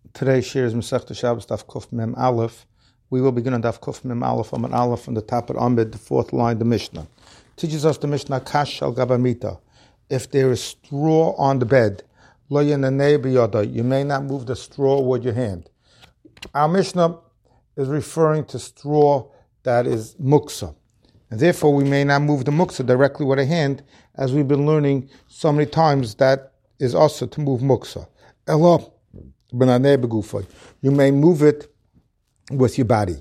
Today's shir is Masechta Shabbos Daf Kuf Mem Aleph. We will begin on Daf Kuf Mem Aleph on Aleph from the top of Amid, the fourth line, the Mishnah. Teaches us the Mishnah Kash al Gabamita. If there is straw on the bed, Lo Yananei B'Yada, you may not move the straw with your hand. Our Mishnah is referring to straw that is muksa. And therefore we may not move the muksa directly with a hand, as we've been learning so many times that is also to move muksa. Elo you may move it with your body.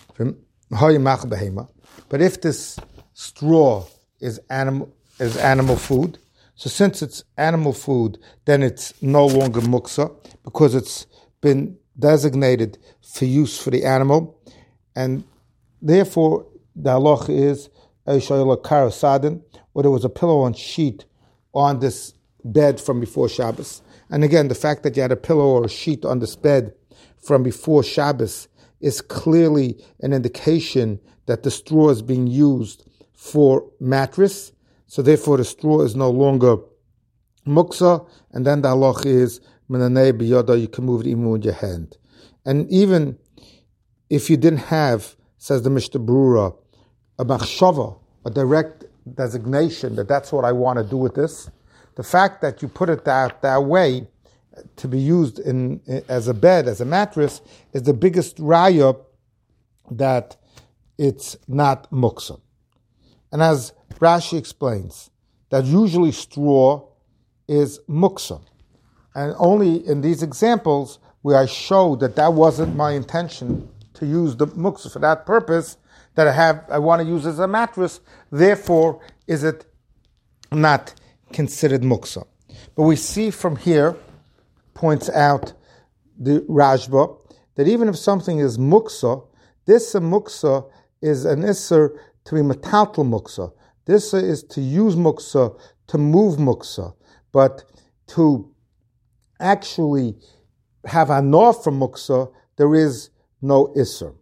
But if this straw is animal food, so since it's animal food, then it's no longer muksa because it's been designated for use for the animal, and therefore the halach is or there was a pillow and sheet on this bed from before Shabbos. And again, the fact that you had a pillow or a sheet on this bed from before Shabbos is clearly an indication that the straw is being used for mattress. So therefore the straw is no longer muksa, and then the halach is menanei b'yada, you can move it even with your hand. And even if you didn't have, says the Mishnah Berurah, a machshava, a direct designation that that's what I want to do with this, the fact that you put it that way to be used as a bed, as a mattress, is the biggest raya that it's not muksa. And as Rashi explains, that usually straw is muksa. And only in these examples where I show that wasn't my intention to use the muksa for that purpose, that I want to use as a mattress, therefore is it not considered muksa. But we see from here, points out the Rashba, that even if something is muksa, this muksa is an isser to be metaltal muksa. This is to use muksa, to move muksa. But to actually have anor from muksa, there is no isser.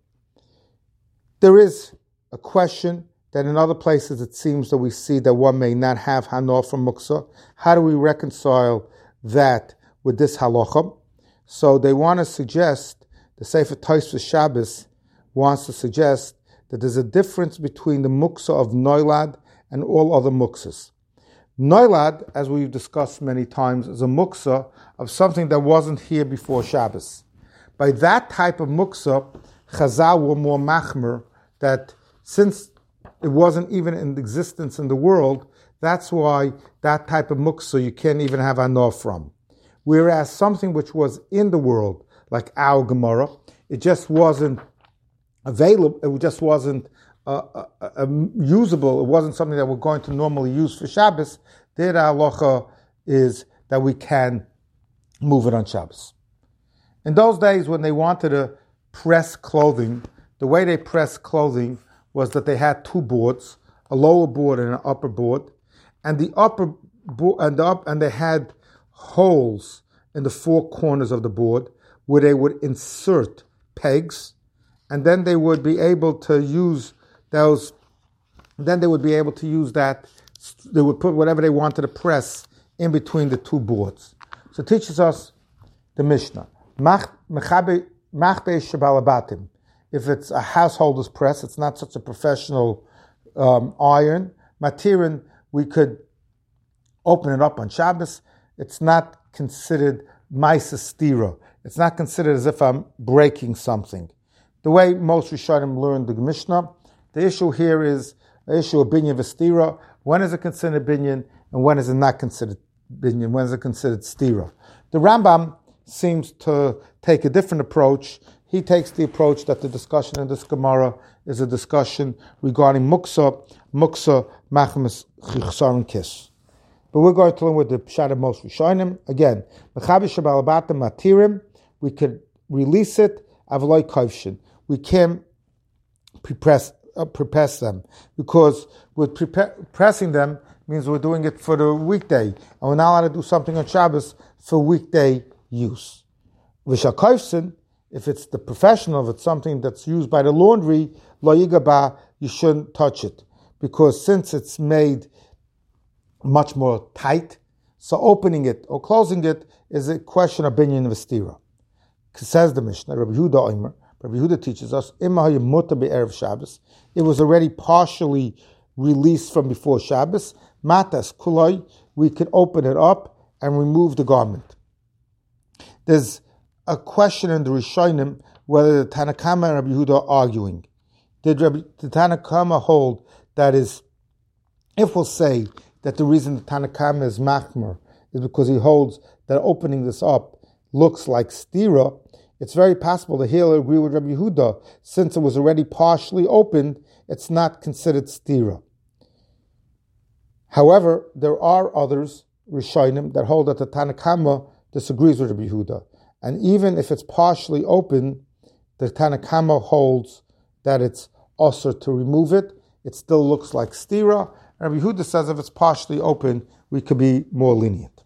There is a question that in other places it seems that we see that one may not have hanor from muksa. How do we reconcile that with this halacha? So they want to suggest, the Sefer Tosfos Shabbos wants to suggest that there's a difference between the muksa of noilad and all other muksas. Noilad, as we've discussed many times, is a muksa of something that wasn't here before Shabbos. By that type of muksa, Chazal were more machmer, that since it wasn't even in existence in the world, that's why that type of muksa you can't even have anor from. Whereas something which was in the world, like our Gemara, it just wasn't available, it just wasn't usable, it wasn't something that we're going to normally use for Shabbos, there the halacha is that we can move it on Shabbos. In those days when they wanted to press clothing, the way they pressed clothing was that they had two boards, a lower board and an upper board, and the upper and they had holes in the four corners of the board where they would insert pegs, and then they would be able to use those. Then they would be able to use that. They would put whatever they wanted to press in between the two boards. So it teaches us the Mishnah. Machbe shabalabatim. If it's a householder's press, it's not such a professional iron. Matirin, we could open it up on Shabbos. It's not considered ma'aser stira. It's not considered as if I'm breaking something. The way most Rishonim learned the Mishnah, the issue here is the issue of binyan v'stira. When is it considered binyan, and when is it not considered binyan? When is it considered stira? The Rambam seems to take a different approach. He takes the approach that the discussion in this Gemara is a discussion regarding muksa, machmas, chichsar, and kiss. But we're going to learn with the pshat of most Rishonim. Again, we could release it, avaloi kaivshin. We can't press them, because with pressing them means we're doing it for the weekday, and we're not allowed to do something on Shabbos for weekday use. V'shakaivshin, if it's the professional, if it's something that's used by the laundry, lo yigaba, you shouldn't touch it, because since it's made much more tight, so opening it or closing it is a question of binyan v'stira. Says the Mishnah, Rabbi Yehuda Omer, Rabbi Yehuda teaches us, Erev Shabbos, it was already partially released from before Shabbos, Matas Kuloi, we could open it up and remove the garment. There's a question in the Rishonim whether the Tanakama and Rabbi Yehuda are arguing. Did the Tanakama hold that is, if we'll say that the reason the Tanakama is machmer is because he holds that opening this up looks like stira, it's very possible that he'll agree with Rabbi Yehuda. Since it was already partially opened, it's not considered stira. However, there are others, Rishonim, that hold that the Tanakama disagrees with Rabbi Yehuda. And even if it's partially open, the Tanakama holds that it's usher to remove it. It still looks like stira. And Rabbi Yehuda says if it's partially open, we could be more lenient.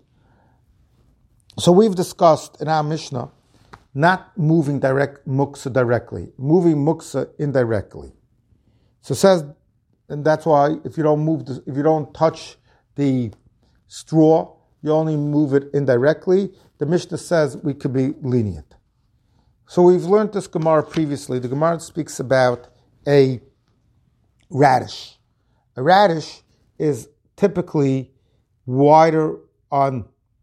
So we've discussed in our Mishnah not moving direct muksa directly, moving muksa indirectly. So it says, and that's why if you don't touch the straw, you only move it indirectly. The Mishnah says we could be lenient. So we've learned this Gemara previously. The Gemara speaks about a radish. A radish is typically wider on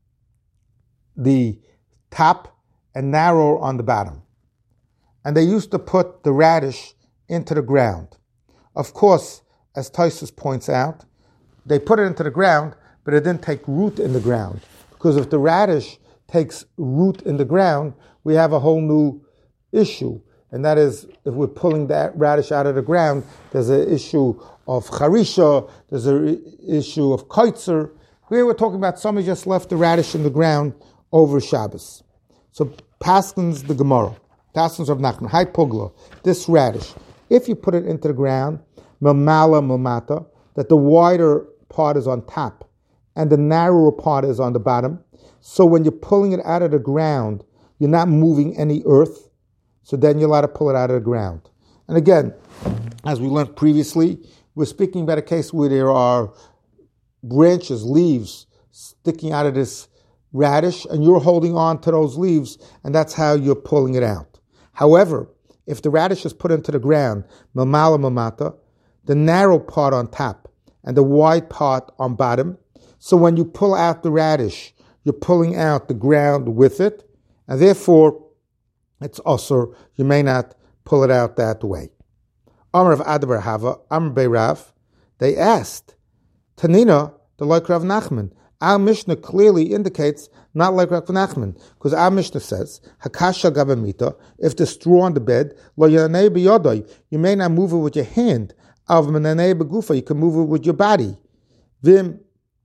the top and narrower on the bottom. And they used to put the radish into the ground. Of course, as Tosfos points out, they put it into the ground, but it didn't take root in the ground. Because if the radish takes root in the ground, we have a whole new issue. And that is, if we're pulling that radish out of the ground, there's an issue of charisha, there's an issue of kaitzer. Here we're talking about somebody just left the radish in the ground over Shabbos. So Paskins the Gemara, Paskins of Nachman, Hai Pugla, this radish, if you put it into the ground, mamala mamata, that the wider part is on top and the narrower part is on the bottom. So when you're pulling it out of the ground, you're not moving any earth. So then you're allowed to pull it out of the ground. And again, as we learned previously, we're speaking about a case where there are branches, leaves sticking out of this radish, and you're holding on to those leaves, and that's how you're pulling it out. However, if the radish is put into the ground, mamala mamata, the narrow part on top and the wide part on bottom, so when you pull out the radish, you're pulling out the ground with it, and therefore it's usher. You may not pull it out that way. Amr of Adabar Hava, Amr Beirav, they asked, Tanina, the like Rav Nachman. Our Mishnah clearly indicates not like Rav Nachman, because our Mishnah says, Hakasha Gabamita, if the straw on the bed, Lo Yanei B'Yodai, you may not move it with your hand. Av Menanei B'Gufa, you can move it with your body. Vim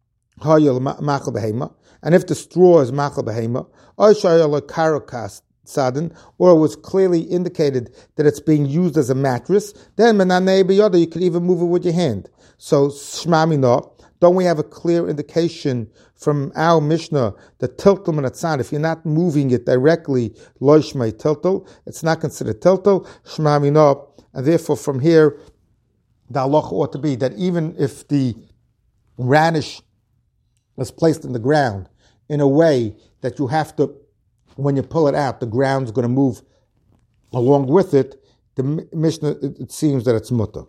Hayel Machal Behema, and if the straw is Machal Behema, Oishayel Karokas Sadin, or it was clearly indicated that it's being used as a mattress, then Menanei B'Yodai, you could even move it with your hand. So Shmamina, don't we have a clear indication from our Mishnah that tiltal menatzan, if you're not moving it directly, lo shmei tiltal, it's not considered tiltal, shma mino, and therefore from here, the halacha ought to be that even if the radish is placed in the ground in a way that you have to, when you pull it out, the ground's going to move along with it, the Mishnah, it seems that it's mutter.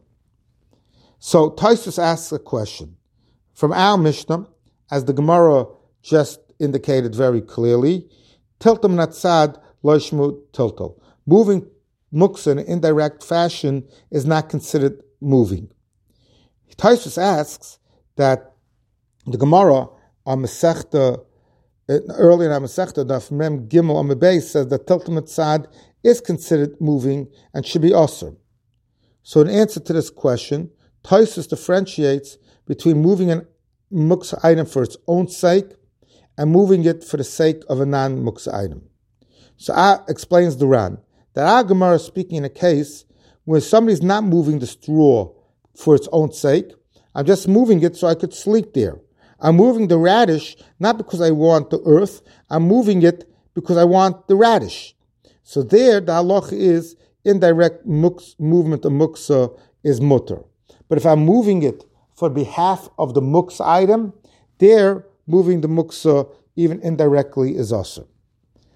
So Tosfos asks a question. From our Mishnah, as the Gemara just indicated very clearly, tiltum natzad loishmu tiltal. Moving muksa in an indirect fashion is not considered moving. Tosfos asks that the Gemara on Masechta, early in our Masechta, Daf Mem Gimel on the base says that tiltum natzad is considered moving and should be osir. So in answer to this question, Tosfos differentiates between moving an muksa item for its own sake and moving it for the sake of a non-muksa item. So explains the Ran that our Gemara is speaking in a case where somebody's not moving the straw for its own sake. I'm just moving it so I could sleep there. I'm moving the radish not because I want the earth. I'm moving it because I want the radish. So there, the halacha is indirect movement of muksa is mutter. But if I'm moving it for behalf of the muksa item, there, moving the muksa even indirectly is also.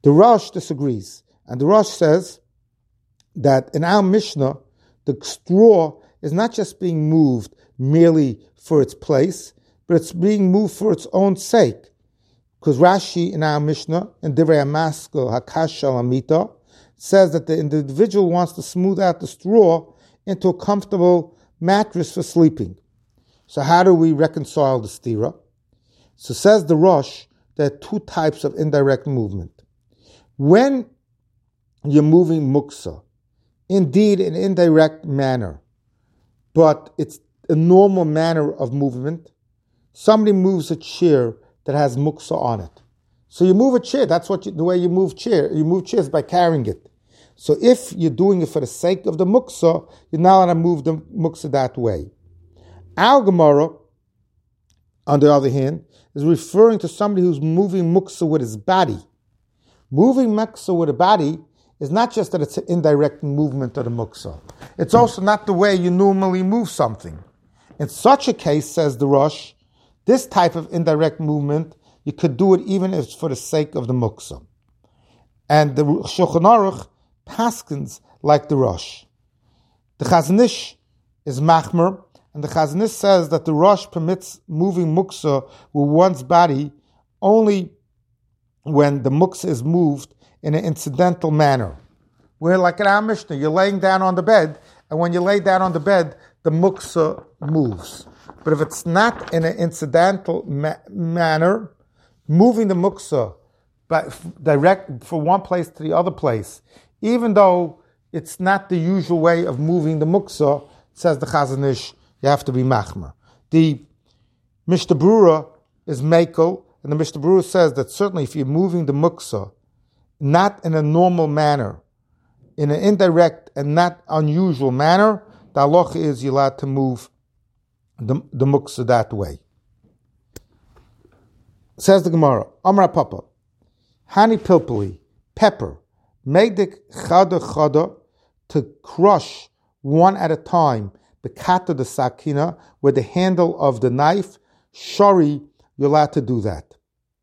The Rosh disagrees, and the Rosh says that in our Mishnah, the straw is not just being moved merely for its place, but it's being moved for its own sake. Because Rashi in our Mishnah, in Divrei HaMaskil Hakash Shel Amita, says that the individual wants to smooth out the straw into a comfortable mattress for sleeping. So how do we reconcile the stira? So says the Rosh, there are two types of indirect movement. When you're moving muksa, indeed in an indirect manner, but it's a normal manner of movement, somebody moves a chair that has muksa on it. So you move a chair, that's the way you move chair. You move chairs by carrying it. So if you're doing it for the sake of the muksa, you're now going to move the muksa that way. Our Gemara, on the other hand, is referring to somebody who's moving muksa with his body. Moving muksa with a body is not just that it's an indirect movement of the muksa. It's also not the way you normally move something. In such a case, says the Rosh, this type of indirect movement, you could do it even if it's for the sake of the muksa. And the Shulchan Aruch paskins like the Rosh. The Chazon Ish is machmer, and the Chazon Ish says that the Rosh permits moving muksa with one's body only when the muksa is moved in an incidental manner. Where, like in our Mishnah, you're laying down on the bed, and when you lay down on the bed, the muksa moves. But if it's not in an incidental manner, moving the muksa direct from one place to the other place, even though it's not the usual way of moving the muksa, says the Chazon Ish, you have to be machmer. The Mishnah Berurah is mekel, and the Mishnah Berurah says that certainly if you're moving the muksa not in a normal manner, in an indirect and not unusual manner, the halacha is you're allowed to move the muksa that way. Says the Gemara, Amar Papa, Hani Pilpuli, pepper, Medik Chada Chada, to crush one at a time, the kata the sakina, with the handle of the knife, shari, you're allowed to do that.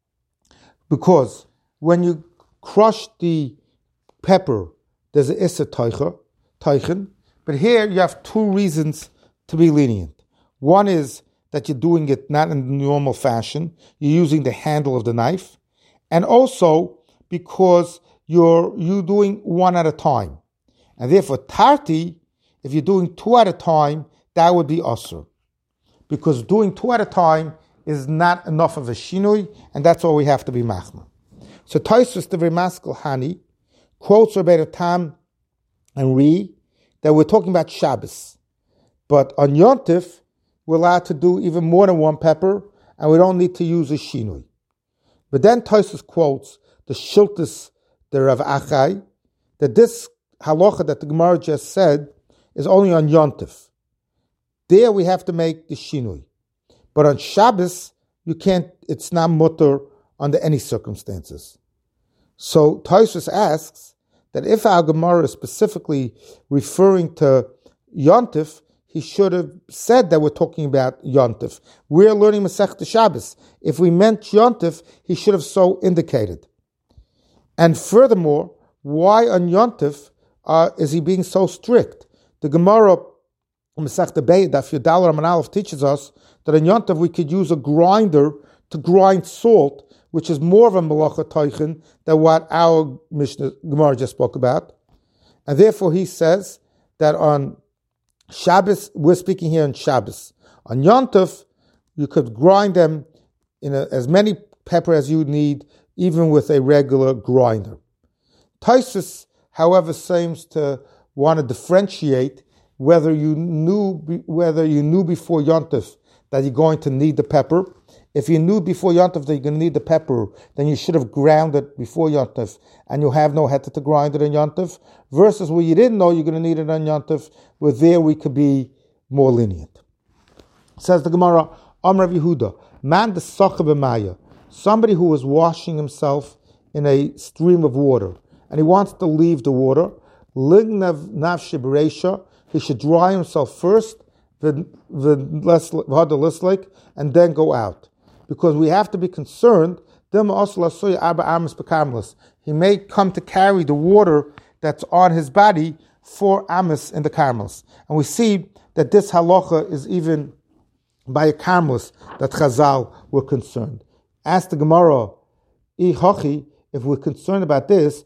Because when you crush the pepper, there's an issa teichen, but here you have two reasons to be lenient. One is that you're doing it not in the normal fashion, you're using the handle of the knife, and also because you're doing one at a time. And therefore, tarti, if you're doing two at a time, that would be asur. Because doing two at a time is not enough of a shinui, and that's all we have to be machmer. So Tosfos Divrei Maskil Hani quotes Rabbi Tam and Ri that we're talking about Shabbos. But on Yom Tov, we're allowed to do even more than one pepper, and we don't need to use a shinui. But then Tosfos quotes the Shiltus, the Rav Achai, that this halacha that the Gemara just said is only on Yom Tov. There we have to make the shinui. But on Shabbos, you can't, it's not mutter under any circumstances. So Tosfos asks that if our Gemara is specifically referring to Yom Tov, he should have said that we're talking about Yom Tov. We're learning Masechta Shabbos. If we meant Yom Tov, he should have so indicated. And furthermore, why on Yom Tov is he being so strict? The Gemara, Masechta Beis, Daf Yudal Amud Aleph, teaches us that on Yom Tov we could use a grinder to grind salt, which is more of a malacha teichen than what our Mishnah Gemara just spoke about. And therefore he says that on Shabbos, we're speaking here on Shabbos. On Yom Tov, you could grind them in as many pepper as you need, even with a regular grinder. Tosfos, however, seems to want to differentiate whether you knew before Yom Tov that you're going to need the pepper. If you knew before Yom Tov that you're going to need the pepper, then you should have ground it before Yom Tov, and you have no heter to grind it on Yom Tov, versus where you didn't know you're going to need it on Yom Tov, where there we could be more lenient. Says the Gemara, Amar Yehuda, man the socha b'maya, somebody who is washing himself in a stream of water, and he wants to leave the water, lignav nafshe b'reisha, he should dry himself first, and then go out. Because we have to be concerned He may come to carry the water that's on his body 4 amas in the carmels. And we see that this halacha is even by a carmelis that Chazal were concerned. Ask the Gemara, if we're concerned about this,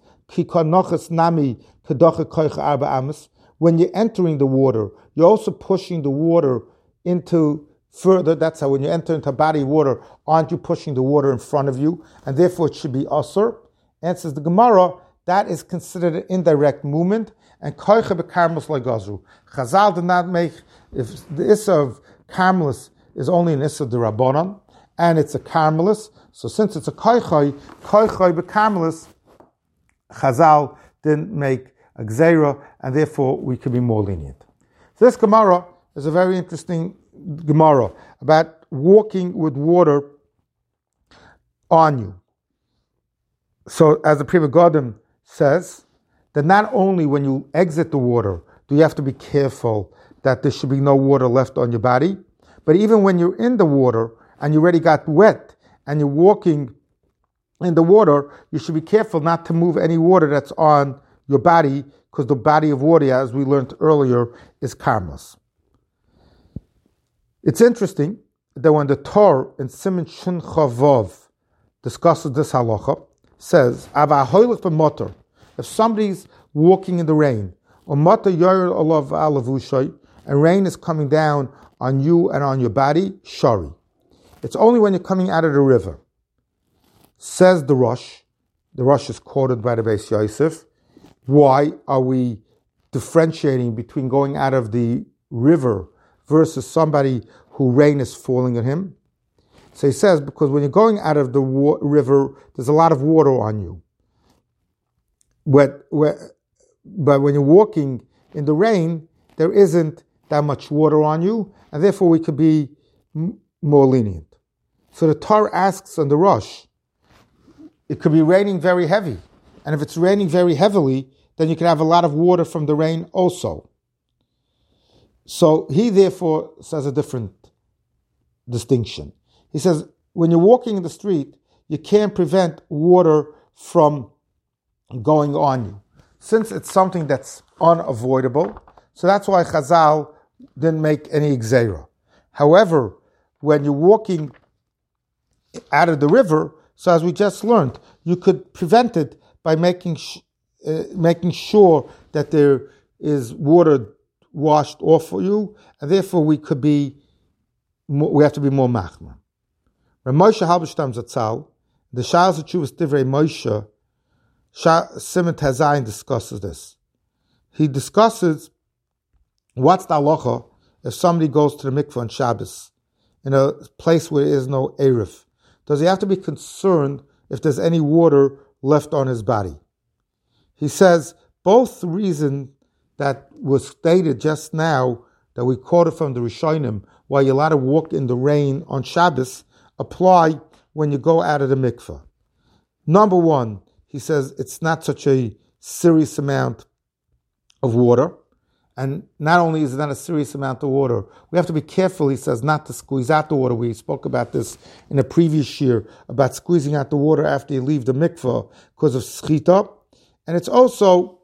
when you're entering the water, you're also pushing the water into further. That's how when you enter into a body of water, aren't you pushing the water in front of you? And therefore it should be asur. Answers the Gemara, that is considered an indirect movement. And koicha bekarmelis loigazru. Chazal did not make, if the issa of carmelis is only an issa d'Rabbanan, and it's a carmelis, so since it's a koicha bekarmelis, Chazal didn't make a gzeira, and therefore we could be more lenient. So this Gemara is a very interesting Gemara about walking with water on you. So as the Pri Megadim says, that not only when you exit the water do you have to be careful that there should be no water left on your body, but even when you're in the water and you already got wet and you're walking in the water, you should be careful not to move any water that's on your body, because the body of water, as we learned earlier, is karmelis. It's interesting that when the Torah in Siman Shun Chavav discusses this halacha, says, if somebody's walking in the rain, and rain is coming down on you and on your body, shari. It's only when you're coming out of the river. Says the Rosh is quoted by the Beis Yosef. Why are we differentiating between going out of the river versus somebody who rain is falling on him? So he says, because when you're going out of the river, there's a lot of water on you. But when you're walking in the rain, there isn't that much water on you, and therefore we could be more lenient. So the Torah asks on the Rosh, it could be raining very heavy. And if it's raining very heavily, then you can have a lot of water from the rain also. So he therefore says a different distinction. He says, when you're walking in the street, you can't prevent water from going on you. Since it's something that's unavoidable, so that's why Chazal didn't make any gzeira. However, when you're walking out of the river, so as we just learned, you could prevent it by making sure that there is water washed off for you, and therefore we have to be more machmer. Ramosha Halbeshtam Zatzal, the Sha'as HaTshuvas Divrei Moshe, Siman Tazayin discusses this. He discusses what's the halacha if somebody goes to the mikveh on Shabbos in a place where there is no eruv. Does he have to be concerned if there's any water left on his body? He says both the reason that was stated just now, that we quoted from the Rishonim, why you're allowed to walk in the rain on Shabbos, apply when you go out of the mikveh. Number one, he says it's not such a serious amount of water. And not only is it not a serious amount of water, we have to be careful, he says, not to squeeze out the water. We spoke about this in a previous year, about squeezing out the water after you leave the mikveh because of schita. And it's also,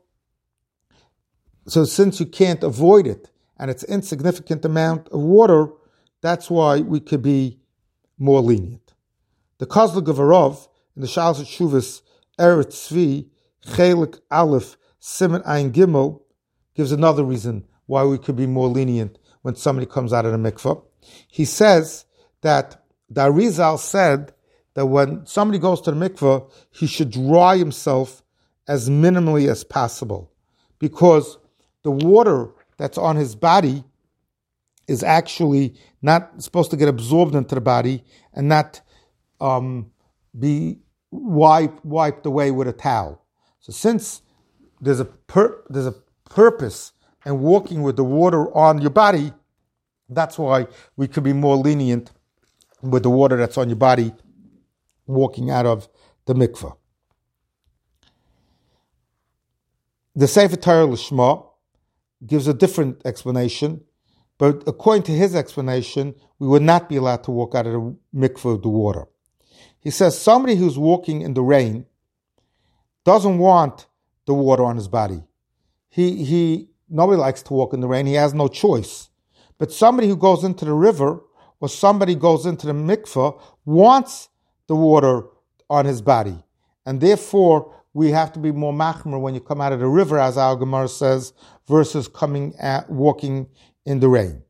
so since you can't avoid it, and it's insignificant amount of water, that's why we could be more lenient. The Kozla Gavarov, in the Sha'as HaTshuvas Eretz Tzvi, Chelik Aleph, Siman Ayin Gimel, gives another reason why we could be more lenient when somebody comes out of the mikveh. He says that the Arizal said that when somebody goes to the mikveh, he should dry himself as minimally as possible, because the water that's on his body is actually not supposed to get absorbed into the body and not be wiped away with a towel. So since there's a purpose and walking with the water on your body, that's why we could be more lenient with the water that's on your body walking out of the mikveh. The Sefer Torah Lishma gives a different explanation, but according to his explanation, we would not be allowed to walk out of the mikveh with the water. He says somebody who's walking in the rain doesn't want the water on his body. Nobody likes to walk in the rain. He has no choice. But somebody who goes into the river or somebody goes into the mikveh wants the water on his body. And therefore, we have to be more machmer when you come out of the river, as our Gemara says, versus walking in the rain.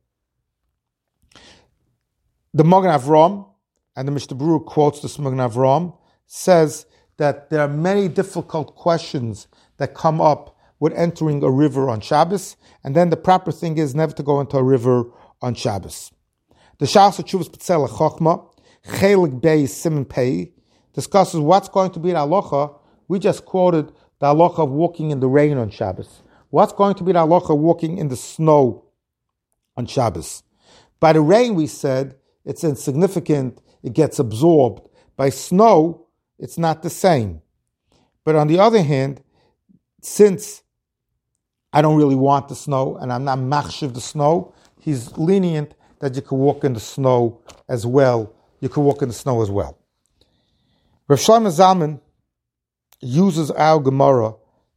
The Magen Avraham, and the Mishnah Berurah quotes this Magen Avraham, says that there are many difficult questions that come up with entering a river on Shabbos, and then the proper thing is never to go into a river on Shabbos. The Shas Tshuvas Petzela Chochma, Chelik Bey Siman Pei, discusses what's going to be the halacha. We just quoted the halacha of walking in the rain on Shabbos. What's going to be the halacha of walking in the snow on Shabbos? By the rain, we said, it's insignificant, it gets absorbed. By snow, it's not the same. But on the other hand, since I don't really want the snow, and I'm not machshiv the snow, he's lenient that you can walk in the snow as well. You can walk in the snow as well. Rav Shlomo Zalman uses our Gemara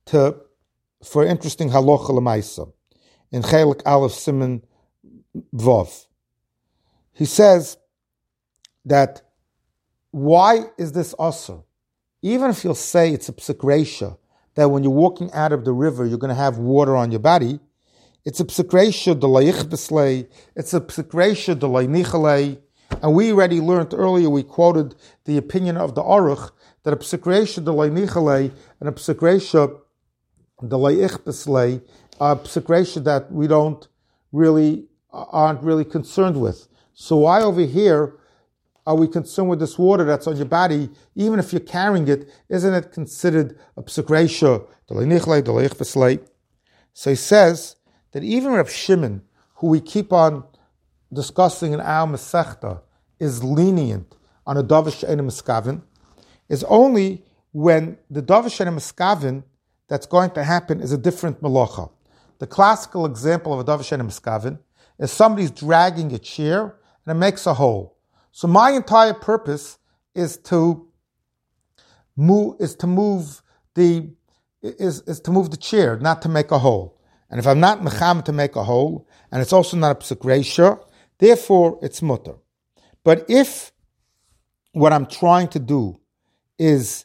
for interesting halacha l'maisa in Chelik Aleph Siman Vav. He says that why is this asur? Even if you'll say it's a psik reisha, that when you're walking out of the river, you're going to have water on your body, it's a psik reisha d'lo yichbeslei, it's a psik reisha d'lo nichalei, and we already learned earlier, we quoted the opinion of the Aruch, that a psik reisha d'lo nichalei and a psik reisha d'lo yichbeslei are psik reisha that we aren't really concerned with. So why over here are we concerned with this water that's on your body, even if you're carrying it? Isn't it considered a psik reisha d'lo nichalei, d'lo yichbeslei? So he says that even Rav Shimon, who we keep on discussing in our Masechta, is lenient on a davar she'eino miskaven, is only when the davar she'eino miskaven that's going to happen is a different malacha. The classical example of a davar she'eino miskaven is somebody's dragging a chair and it makes a hole. So my entire purpose is to move the chair, not to make a hole. And if I'm not mecham to make a hole, and it's also not a psik reisha, therefore it's mutter. But if what I'm trying to do is,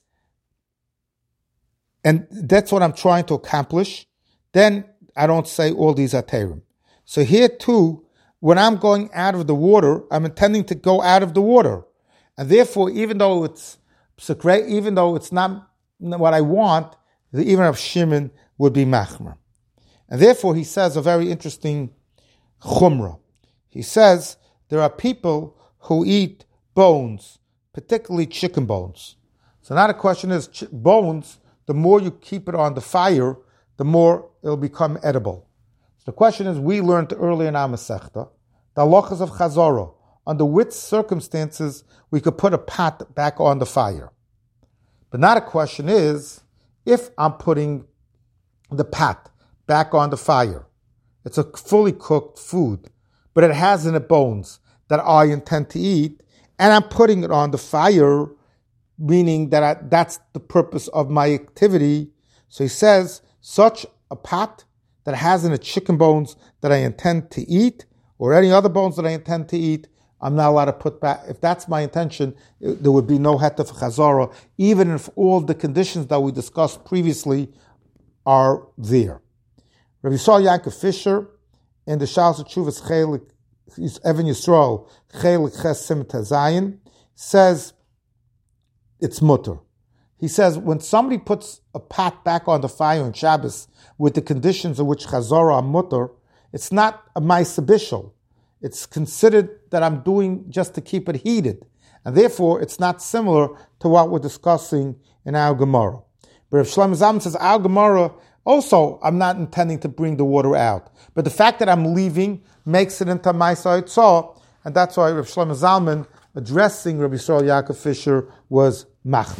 and that's what I'm trying to accomplish, then I don't say all these are terim. So here too, when I'm going out of the water, I'm intending to go out of the water. And therefore, even though it's not what I want, even Rav Shimon would be machmer. And therefore, he says a very interesting chumrah. He says there are people who eat bones, particularly chicken bones. So now the question is, bones, the more you keep it on the fire, the more it'll become edible. So the question is, we learned earlier in our Masechta, the halachas of chazara, under which circumstances we could put a pot back on the fire. But now the question is, if I'm putting the pot back on the fire, it's a fully cooked food, but it has in it bones that I intend to eat, and I'm putting it on the fire, meaning that that's the purpose of my activity. So he says, such a pot that has in it chicken bones that I intend to eat, or any other bones that I intend to eat, I'm not allowed to put back. If that's my intention, there would be no heter for chazara, even if all the conditions that we discussed previously are there. Rabbi Yisrael Yaakov Fisher, in the Shas Tshuvas Chelik Even Yisrael Chelik Ches Siman Zayin, says it's mutter. He says when somebody puts a pot back on the fire on Shabbos with the conditions of which chazara are mutter, it's not a ma'aseh bishul. It's considered that I'm doing just to keep it heated, and therefore it's not similar to what we're discussing in our Gemara. But if Shlomo Zalman says our Gemara, also I'm not intending to bring the water out, but the fact that I'm leaving makes it into ma'aseh itzah, and that's why Rav Shlomo Zalman, addressing Rabbi Yisrael Yaakov Fisher, was machmer.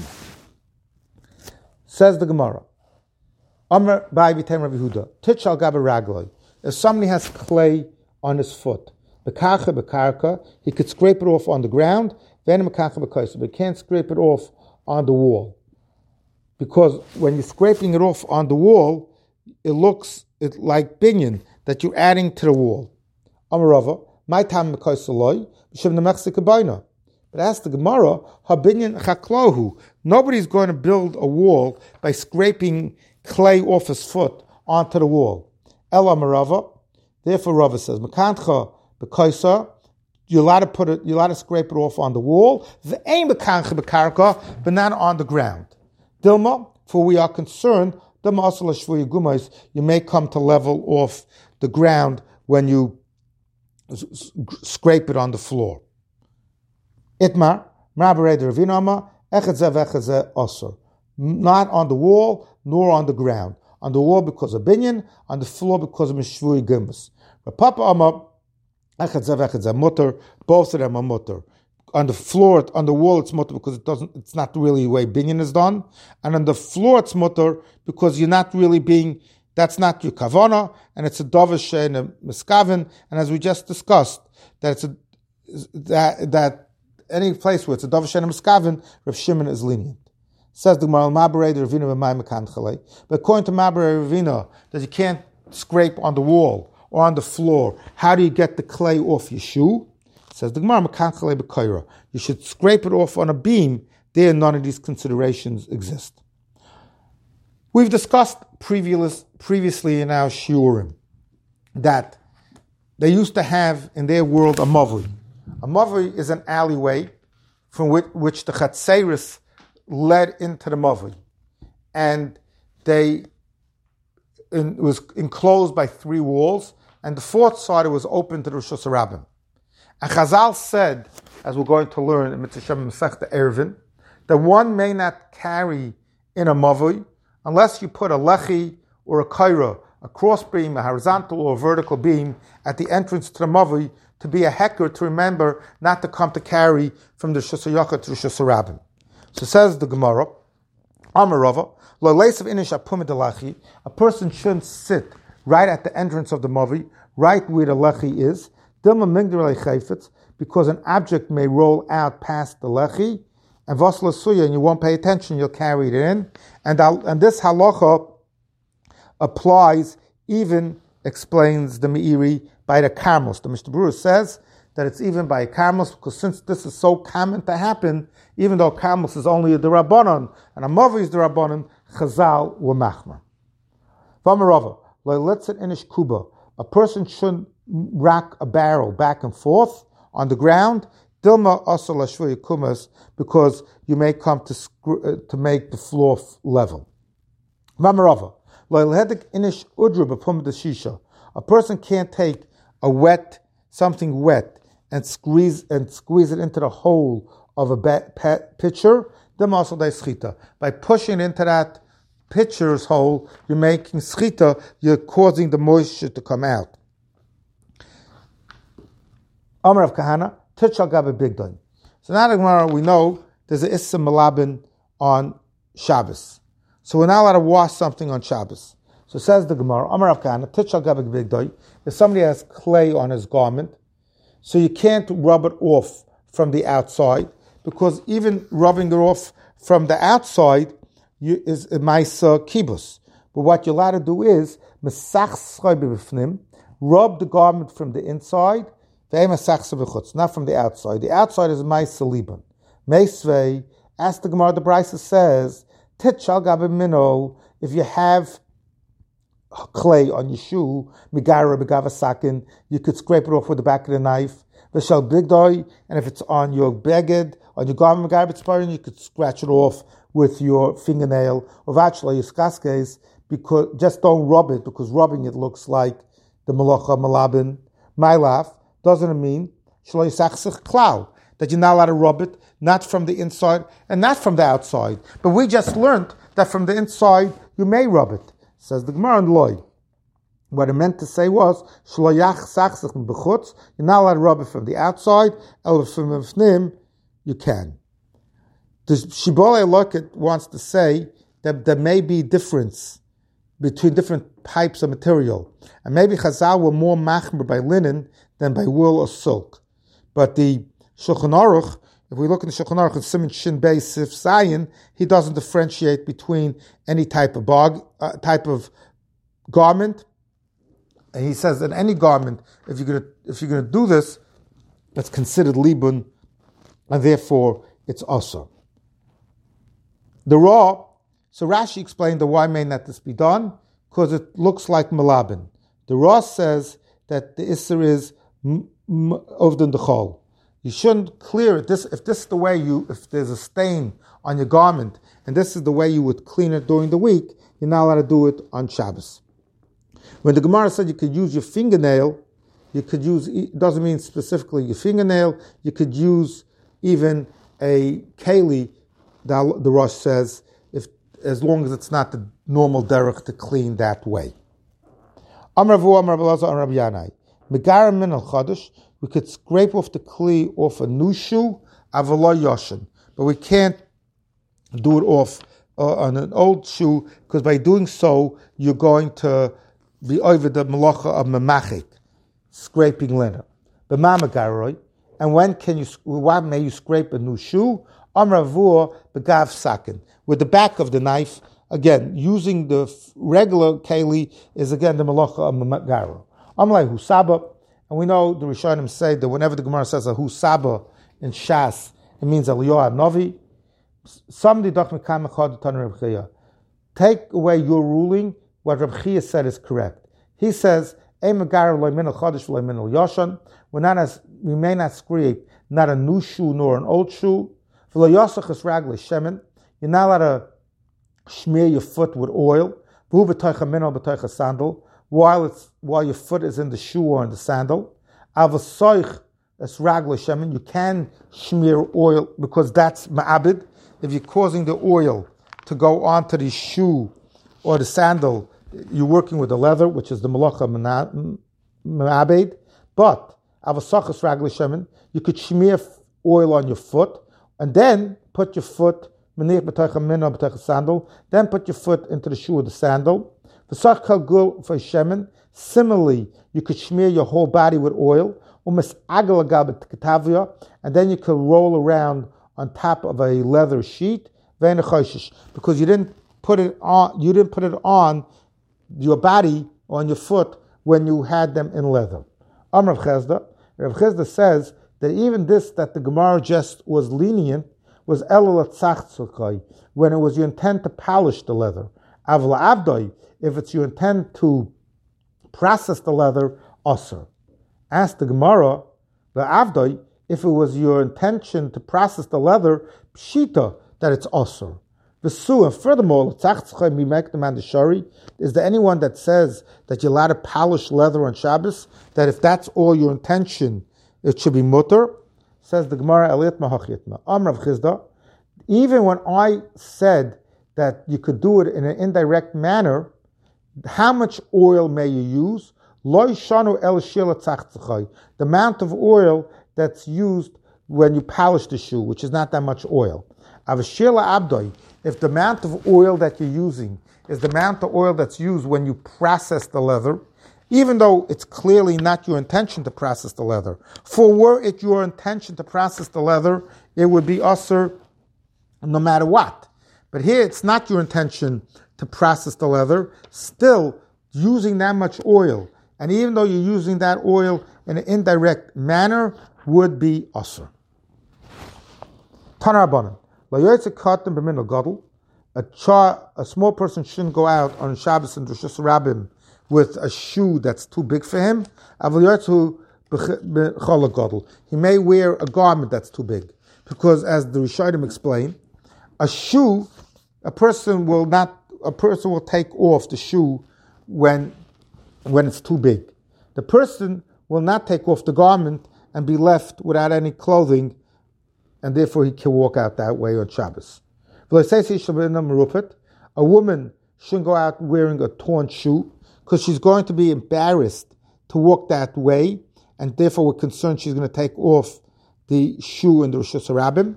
Says the Gemara, Amar Bai B'Tem Rabbi Yehuda, Titchal Gabe Ragloi. If somebody has clay on his foot, Bekarcha, he could scrape it off on the ground, but you can't scrape it off on the wall. Because when you're scraping it off on the wall, it looks like binyan that you're adding to the wall. Amarava, my time mekaisaloi, b'shem nemechsikabayna. But ask the Gemara, habinyan chaklahu. Nobody's going to build a wall by scraping clay off his foot onto the wall. Ela Marava. Therefore, Rava says, Mekantcha b'kaisa. You're allowed to scrape it off on the wall. The aim mekantcha b'karka, but not on the ground. Dilma, for we are concerned, you may come to level off the ground when you scrape it on the floor. Itmar, Ravinama, Osir. Not on the wall, nor on the ground. On the wall because of binyan, on the floor because of mishvui gimus. Papa Amar, mutter, both of them are mutter. On the floor, on the wall, it's mutter because it's not really the way binyan is done. And on the floor, it's mutter because you're not really that's not your kavana, and it's a dovish and a miskaven. And as we just discussed, that that any place where it's a dovish and a miskaven, Rav Shimon is lenient. Says the Gemara, Ma'barei Ravina b'mayim mekanchalei. But according to Ma'barei Ravina, that you can't scrape on the wall or on the floor. How do you get the clay off your shoe? Says the Gemara, mekanchalei b'koira. You should scrape it off on a beam. There, none of these considerations exist. We've discussed previously in our shiurim that they used to have in their world a mavli. A mavli is an alleyway from which the chatzeris led into the mavli, and it was enclosed by 3 walls, and the 4th side was open to the Rosh Hashanah. And Chazal said, as we're going to learn in Mitzvah Shem Masechta Eruvin, that one may not carry in a mavli unless you put a lechi or a kaira, a cross beam, a horizontal or a vertical beam at the entrance to the mavli to be a hecker, to remember not to come to carry from the Shusayachah to the Shusarabim. So says the Gemara, Amarava, lo leisav inish apumid lechi, a person shouldn't sit right at the entrance of the mavli, right where the lechi is, dilma migdar lechayfetz, because an object may roll out past the lechi, and vasla suya, and you won't pay attention, you'll carry it in, and this halacha applies, even explains the Meiri, by the karmos. The Mishnah Berurah says that it's even by karmos, because since this is so common to happen, even though karmos is only a derabanan and a mavli is derabanan, Chazal were machmer. Vamarava, lo'letzet inish kuba, a person shouldn't rack a barrel back and forth on the ground, dilma asal ashvui kumas, because you may come to make the floor level. Vamarava, lo'lehedik inish udru b'pum deshisha, a person can't take something wet, and squeeze it into the hole of a pitcher. By pushing into that pitcher's hole, you're making schita, you're causing the moisture to come out. Amar of Kahana, Tichal Gabe Bigdon. So now we know there's an Issa Malabin on Shabbos. So we're not allowed to wash something on Shabbos. So says the Gemara, Amar of Kahana, Tichal Gabe Bigdon. If somebody has clay on his garment, so you can't rub it off from the outside, because even rubbing it off from the outside is a maisa kibus. But what you're allowed to do is rub the garment from the inside, not from the outside. The outside is maisa liban. Meisvei, as the Gemara, the Brisa says, Titchal gabe mino, if you have clay on your shoe, migara begavasakin, you could scrape it off with the back of the knife. V'shal bigdoi, and if it's on your beged, on your garment megara, you could scratch it off with your fingernail. Or actually, yiskaskes, because just don't rub it, because rubbing it looks like the malacha malabin. My laugh doesn't mean shlo yisachsich klau, that you're not allowed to rub it, not from the inside and not from the outside. But we just learned that from the inside you may rub it. Says the Gemara and Loi. What it meant to say was, shloyach sachsich b'chutz, you're not allowed to rub it from the outside, el from v'fnim, you can. The Shibbolei Loket wants to say that there may be difference between different types of material. And maybe Chazal were more machmer by linen than by wool or silk. But the Shulchan Aruch if we look in the Shulchan Aruch, Siman Shin Beis Sif Zayin, he doesn't differentiate between any type of garment. And he says that any garment, if you're gonna do this, it's considered libun, and therefore it's also. The raw. So Rashi explained why may not this be done, because it looks like malabin. The raw says that the isser is ovden dechol. You shouldn't clear it. If this is the way if there's a stain on your garment, and this is the way you would clean it during the week, you're not allowed to do it on Shabbos. When the Gemara said you could use your fingernail, it doesn't mean specifically your fingernail, you could use even a keli, the Rosh says, as long as it's not the normal derech to clean that way. Amar Ravu, Amar Belazar, Amar Rabbi Yanai. Megarim min al chadash. We could scrape off the kli off a new shoe, avalo yoshin, but we can't do it off on an old shoe, because by doing so you're going to be over the malacha of memachik, scraping linen. But mamagaroi, and when may you scrape a new shoe? Amar Ravu, begav sakin. With the back of the knife, again, using the regular keli is again the malacha of magaro. Amlai husaba, and we know the Rishonim say that whenever the Gemara says a husaba in Shas, it means Eliyahu Novi. Somebody take away your ruling. What Reb Chia said is correct. He says, we may not scrape not a new shoe nor an old shoe. You're not allowed to smear your foot with oil while your foot is in the shoe or in the sandal. You can smear oil because that's ma'abid. If you're causing the oil to go onto the shoe or the sandal, you're working with the leather, which is the malacha ma'abid. But you could smear oil on your foot and then put your foot sandal, then put your foot into the shoe or the sandal. Similarly, you could smear your whole body with oil, and then you could roll around on top of a leather sheet, because you didn't put it on your body or on your foot when you had them in leather. Rav Chesda says that even this, that the Gemara just was lenient, was when it was your intent to polish the leather. If it's your intent to process the leather, asr. Ask the Gemara, if it was your intention to process the leather, pshita, that it's asr. And furthermore, is there anyone that says that you're allowed to polish leather on Shabbos, that if that's all your intention, it should be mutter? Says the Gemara, Rav Chizda, even when I said that you could do it in an indirect manner, how much oil may you use? The amount of oil that's used when you polish the shoe, which is not that much oil. If the amount of oil that you're using is the amount of oil that's used when you process the leather, even though it's clearly not your intention to process the leather. For were it your intention to process the leather, it would be usher no matter what. But here it's not your intention to process the leather, still using that much oil, and even though you're using that oil in an indirect manner, would be usher. Tanarabanan. A small person shouldn't go out on Shabbos and Rosh Hashanah with a shoe that's too big for him. He may wear a garment that's too big, because as the Rishonim explain, a person will take off the shoe when it's too big. The person will not take off the garment and be left without any clothing, and therefore he can walk out that way on Shabbos. A woman shouldn't go out wearing a torn shoe, because she's going to be embarrassed to walk that way, and therefore we're concerned she's going to take off the shoe in the Rosh Hashanah.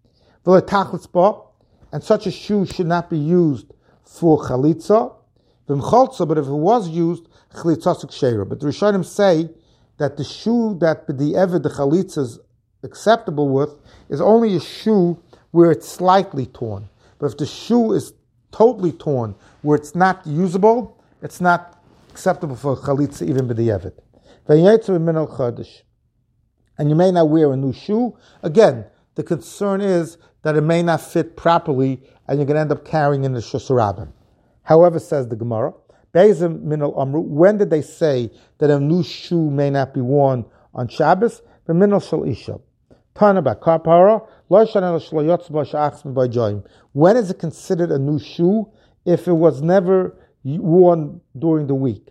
And such a shoe should not be used for chalitza, but if it was used, chalitza suksheira. But the Rishonim say that the shoe that the chalitza is acceptable with is only a shoe where it's slightly torn. But if the shoe is totally torn, where it's not usable, it's not acceptable for chalitza even b'di'evet. And you may not wear a new shoe. Again, the concern is that it may not fit properly and you're going to end up carrying in the shusarabim. However, says the Gemara, when did they say that a new shoe may not be worn on Shabbos? When is it considered a new shoe? If it was never worn during the week.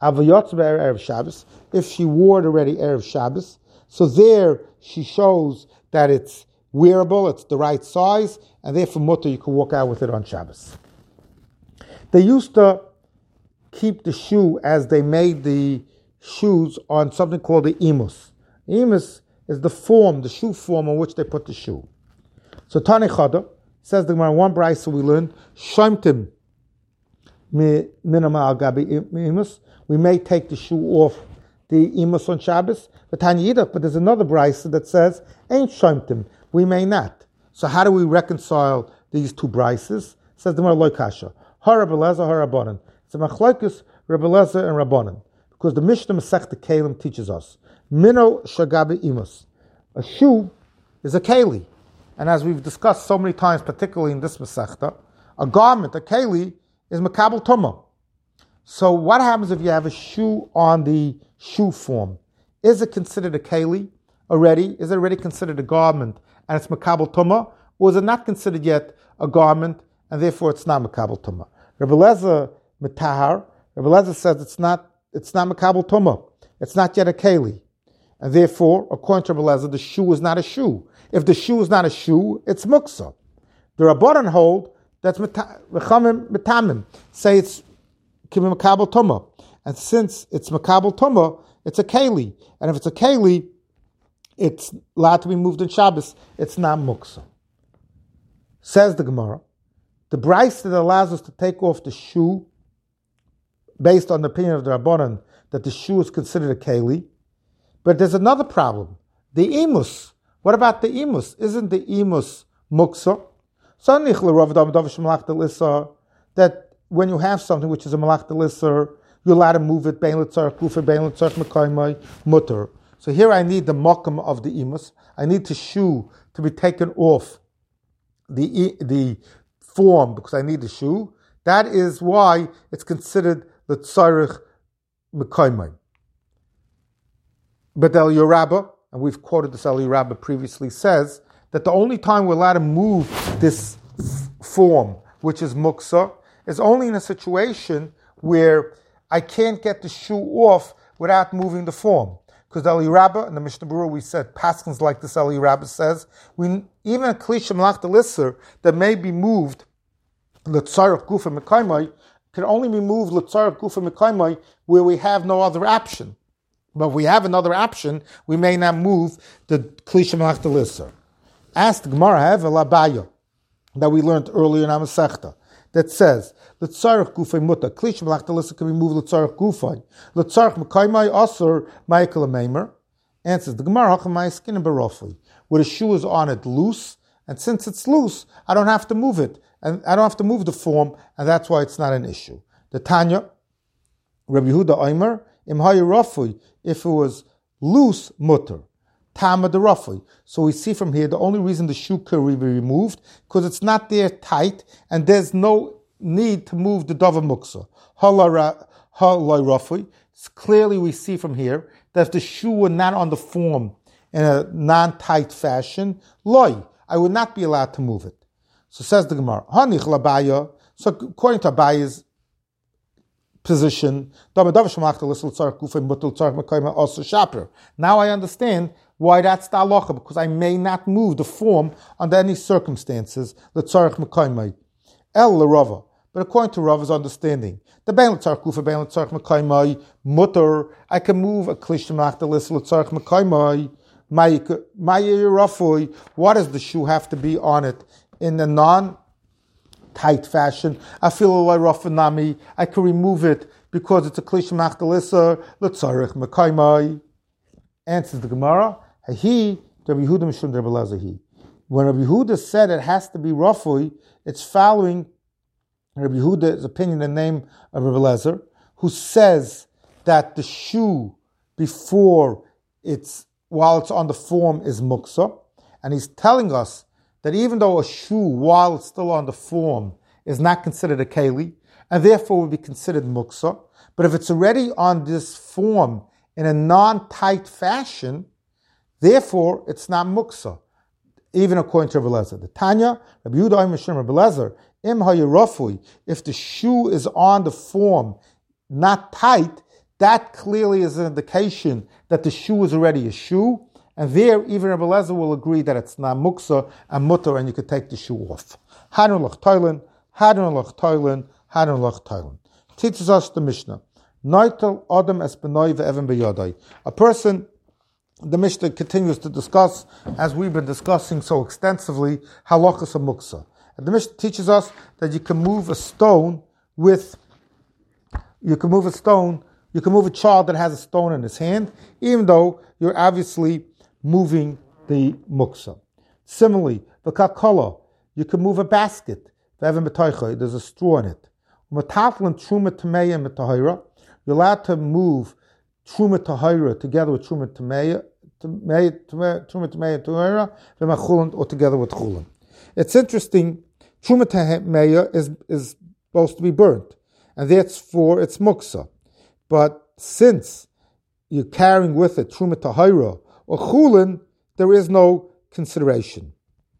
If she wore it already Erev Shabbos, so there she shows that it's wearable, it's the right size, and therefore mutter you can walk out with it on Shabbos. They used to keep the shoe as they made the shoes on something called the imus. Imus is the shoe form on which they put the shoe. So Tani Chada says the Gemara, one brayso we learned, Shomtim minama al gabi imus. We may take the shoe off the imus on Shabbos, but there's another brayso that says, ain't shomtim, we may not. So how do we reconcile these two braysos? Says the Gemara, loy kasha. Ha Rebbe Lezer, ha Rabbanan. It's a machlokes Rebbe Lezer and Rabbanan. Because the Mishnah Masechta Kelim teaches us, Mino shagabi imus. A shoe is a keli. And as we've discussed so many times, particularly in this Masechta, a garment, a keli, is makabel tumah. So what happens if you have a shoe on the shoe form? Is it considered a keli already? Is it already considered a garment and it's makabel tumah? Or is it not considered yet a garment and therefore it's not makabel tumah? Rebbe Lezer mitahar. Rebbe Lezer says it's not makabel tumah. It's not yet a keli. And therefore, according to Rebbe Lezer, the shoe is not a shoe. If the shoe is not a shoe, it's muksa. The Rabbanan hold that's metamim. Say it's makabel tumah. And since it's makabel tumah, it's a keli. And if it's a keli, it's allowed to be moved in Shabbos. It's not muksa. Says the Gemara, the brayso that allows us to take off the shoe, based on the opinion of the Rabbanan, that the shoe is considered a keli. But there's another problem. The imus. What about the imus? Isn't the imus muksa? That when you have something which is a malach delisser, you're allowed to move it, bein l'tzarech gufa, bein l'tzarech mekaymai, mutter. So here I need the makam of the imus. I need the shoe to be taken off the form because I need the shoe. That is why it's considered l'tzarech mekaymai. But El Yerabba, and we've quoted this El Yerabba previously, says that the only time we're allowed to move this form, which is muksa, is only in a situation where I can't get the shoe off without moving the form. Because El Yerabba, in the Mishnah Berurah, we said, Paskins like this El Yerabba says, even a Klisha Malach Delisser that may be moved, L'tzarech Gufa Mekaymai, can only be moved L'tzarech Gufa Mekaymai where we have no other option. But if we have another option, we may not move the Klisha Malach Delisser. Ask the Gemara, however, Labaya, that we learned earlier in our Masechta, that says, L'tzarech Gufay Muta, Klisha Malach Delisser can be moved L'tzarech Gufay. L'tzarech Mekaymai Asur Michael Meimer. Answers the Gemara, Hachamai Skin and Barofli, where the shoe is on it loose, and since it's loose, I don't have to move it, and I don't have to move the form, and that's why it's not an issue. The Tanya, Rabbi Yehuda Omer, Imhayi Rafui, if it was loose, mutter. Tama de Rafui. So we see from here the only reason the shoe could be removed because it's not there tight and there's no need to move the Dava Muksa. Halai Rafui. Clearly we see from here that if the shoe were not on the form in a non-tight fashion, loy, I would not be allowed to move it. So says the Gemara, Hanich Labaya. So according to Abaya's position, now I understand why that's the halacha, because I may not move the form under any circumstances. But according to Rava's understanding, the bein l'tzarech gufa, bein l'tzarech mekaymai mutter, I can move a klishim achdelis l'tzarech mekaymai. What does the shoe have to be on it in a non-tight fashion? I feel a rafanami. I can remove it because it's a klishim achdelis l'tzarech mekaymai. Answers the Gemara, he Rabbi Yehuda Mishum Rabbi Elazar. When Rabbi Yehuda said it has to be rafui, it's following Rabbi Yehuda's opinion in the name of Rabbi Elazar, who says that the shoe before while it's on the form is muksa, and he's telling us that even though a shoe while it's still on the form is not considered a keli, and therefore would be considered muksa, but if it's already on this form in a non-tight fashion, therefore it's not muksa, even according to Rabbi Elazar. The Tanya, Rabbi Yehuda Mishum Rabbi Elazar, im hayirafui, if the shoe is on the form not tight, that clearly is an indication that the shoe is already a shoe, and there even Rabbi Elazar will agree that it's not muksa and mutter, and you could take the shoe off. Hadun lach toilin, hadun lach toilin, hadun lach toilin. Teaches us the Mishnah. Noitel adam es benoi ve'evan beyadai. A person, the Mishnah continues to discuss, as we've been discussing so extensively, halachas of muksa. And the Mishnah teaches us that you can move a child that has a stone in his hand, even though you're obviously moving the muksa. Similarly, the kakala, you can move a basket. There's a straw in it. You're allowed to move truma tahira together with truma tameya, or together with chulin. It's interesting. Truma tameya is supposed to be burnt, and therefore it's muksa. But since you're carrying with it truma tahira or chulin, there is no consideration.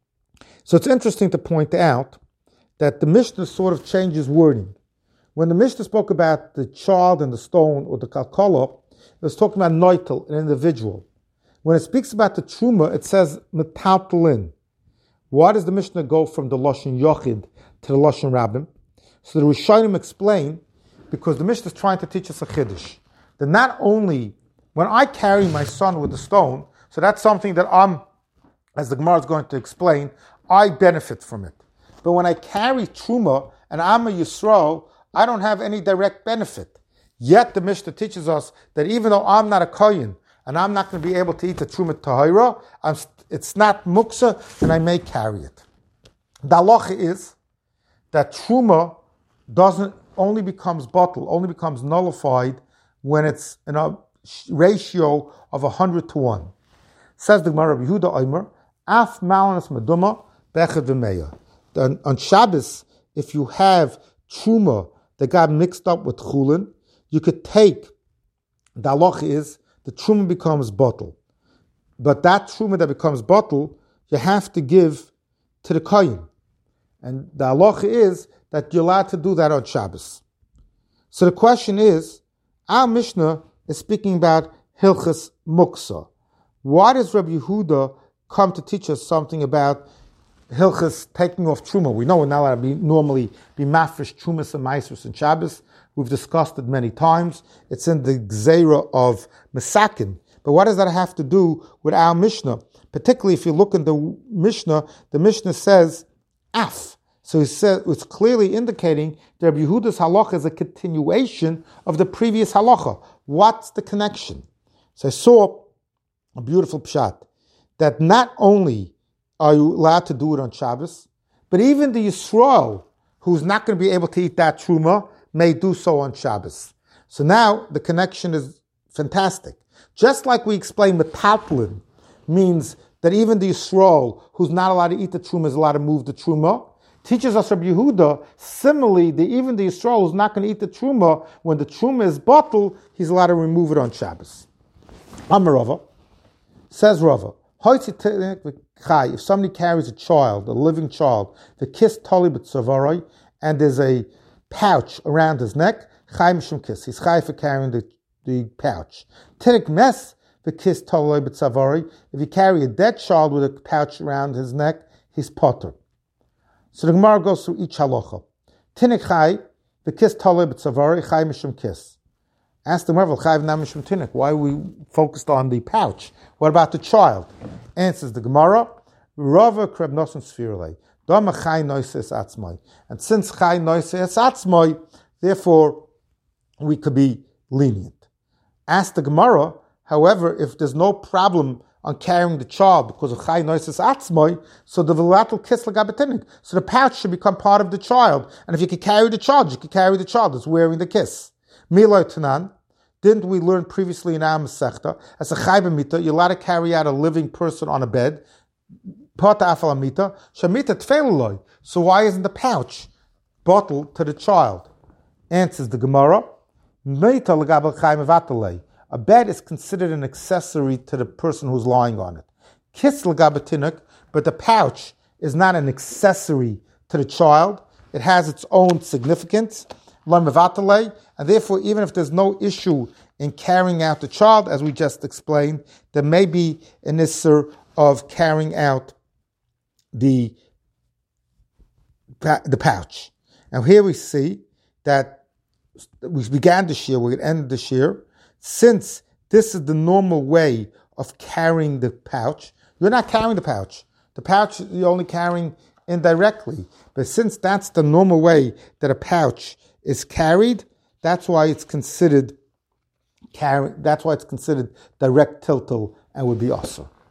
So it's interesting to point out that the Mishnah sort of changes wording. When the Mishnah spoke about the child and the stone or the kalkala, it was talking about noitel, an individual. When it speaks about the truma, it says metaltalin. Why does the Mishnah go from the Lashon Yochid to the Lashon Rabbim? So the Rishonim explain, because the Mishnah is trying to teach us a chiddush, that not only when I carry my son with the stone, so that's something that as the Gemara is going to explain, I benefit from it. But when I carry truma and I'm a Yisrael, I don't have any direct benefit. Yet the Mishnah teaches us that even though I'm not a kohen and I'm not going to be able to eat the truma tahira, it's not muksa, and I may carry it. The halacha is that truma only becomes nullified when it's in a ratio of 100 to 1. Says the Gemara, Rabbi Yehuda Omer, af malanas meduma bechad v'meya. On Shabbos, if you have truma that got mixed up with chulin, you could take, the halacha is, the truma becomes bottle. But that truma that becomes bottle, you have to give to the kohen. And the halacha is that you're allowed to do that on Shabbos. So the question is, our Mishnah is speaking about hilchas muksa. Why does Rabbi Yehuda come to teach us something about hilchas taking off truma? We know we're not allowed to normally be mafresh trumas and maasros and Shabbos. We've discussed it many times. It's in the gzeira of Mesakin. But what does that have to do with our Mishnah? Particularly if you look in the Mishnah says af. So it's clearly indicating that Rabbi Yehuda's halacha is a continuation of the previous halacha. What's the connection? So I saw a beautiful pshat that not only are you allowed to do it on Shabbos, but even the Yisrael, who's not going to be able to eat that truma, may do so on Shabbos. So now the connection is fantastic. Just like we explained, metatlin means that even the Yisrael, who's not allowed to eat the truma, is allowed to move the truma. Teaches us Rabbi Yehuda, similarly, even the Yisrael who's not going to eat the truma, when the truma is bottled, he's allowed to remove it on Shabbos. Amar Rava, says Rava, if somebody carries a child, a living child, the kiss tali b'tzavarai, and there's a pouch around his neck, chay mishum kiss. He's chay for carrying the pouch. Tinik mes the kiss tali b'tzavarai. If you carry a dead child with a pouch around his neck, he's potter. So the Gemara goes through each halacha. Tinik chay the kiss tali b'tzavarai chay mishum kiss. Ask the Gemara, chay v'nam mishum tinik. Why are we focused on the pouch? What about the child? Answers the Gemara, Rava kreb nosen sfirulei. Dama chay noises atzmai. And since chay noises atzmai, therefore we could be lenient. Ask the Gemara, however, if there's no problem on carrying the child because of Chai Noises Atzmoi, so the Velatel Kiss Lagabatinik. So the pouch should become part of the child. And if you could carry the child, you could carry the child that's wearing the kiss. Miloi Tanan, didn't we learn previously in our Masechta, as a Chai B'mita, you're allowed to carry out a living person on a bed, Pata Afal Amita, Shamita Tfeleloi. So why isn't the pouch bottled to the child? Answers the Gemara, Meita Lagabal Chai Mevatalei. A bed is considered an accessory to the person who's lying on it. Kiss l'gabatinuk, but the pouch is not an accessory to the child. It has its own significance, and therefore, even if there's no issue in carrying out the child, as we just explained, there may be an issue of carrying out the pouch. Now here we see that we began the shir, we're going to end the shir. Since this is the normal way of carrying the pouch, you're not carrying the pouch. The pouch you're only carrying indirectly. But since that's the normal way that a pouch is carried, that's why it's considered direct tiltal and would be also.